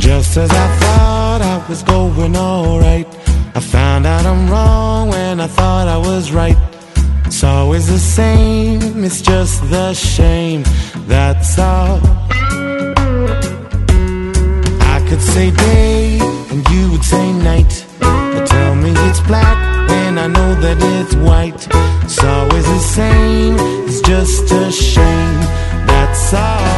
Just as I thought I was going alright, I found out I'm wrong when I thought I was right. It's always the same, it's just the shame, that's all. I could say day and you would say night, but tell me it's black when I know that it's white. It's always the same, it's just a shame, that's all.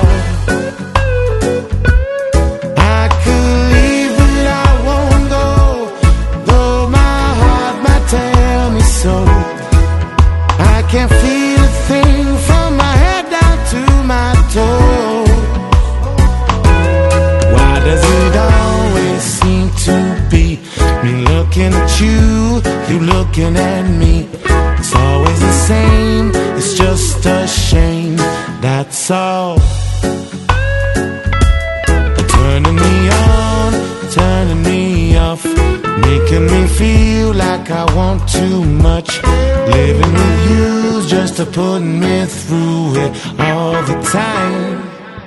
I could leave but I won't go, though my heart might tell me so. I can't feel a thing from my head down to my toes. Why does it always seem to be me looking at you, you looking at me? It's always the same, it's just a shame, that's all. Turning me on, turning me off, making me feel like I want too much. Living with you's just a putting me through it all the time.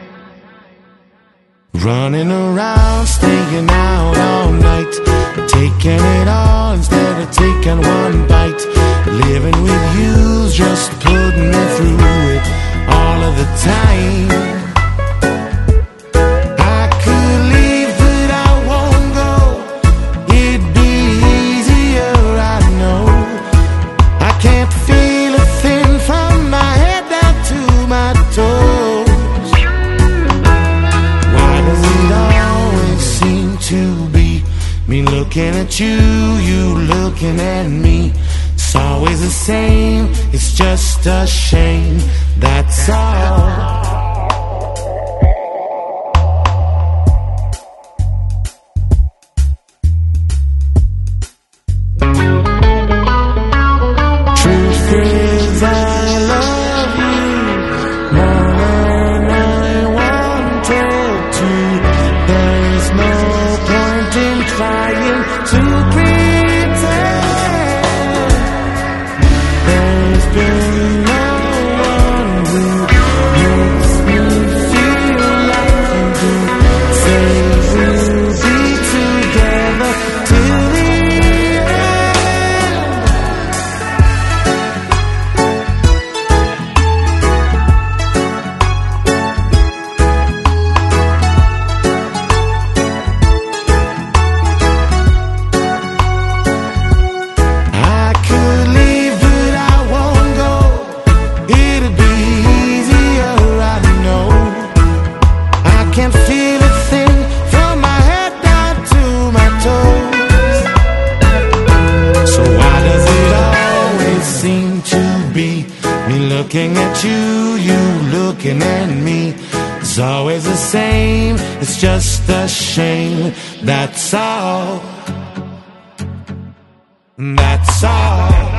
Running around, staying out all night, taking it all instead of taking one bite. Living with you's just putting me through it all of the time. I could leave but I won't go, it'd be easier, I know. I can't feel a thing from my head down to my toes. Why does it always seem to be me looking at you, you looking at me? It's always the same, it's just a shame, that's all. Looking at you, you looking at me. It's always the same, it's just a shame, that's all. That's all.